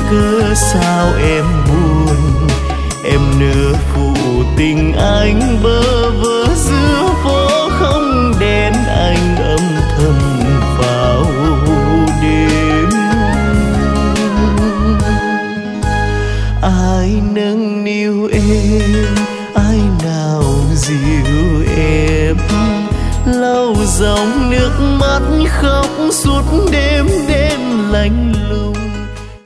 cớ sao em buồn, em nỡ phụ tình anh bơ vơ giữa phố không đèn anh âm thầm vào đêm. Ai nâng niu em, ai nào dìu em, lau dòng nước mắt khóc suốt đêm đêm lạnh lùng.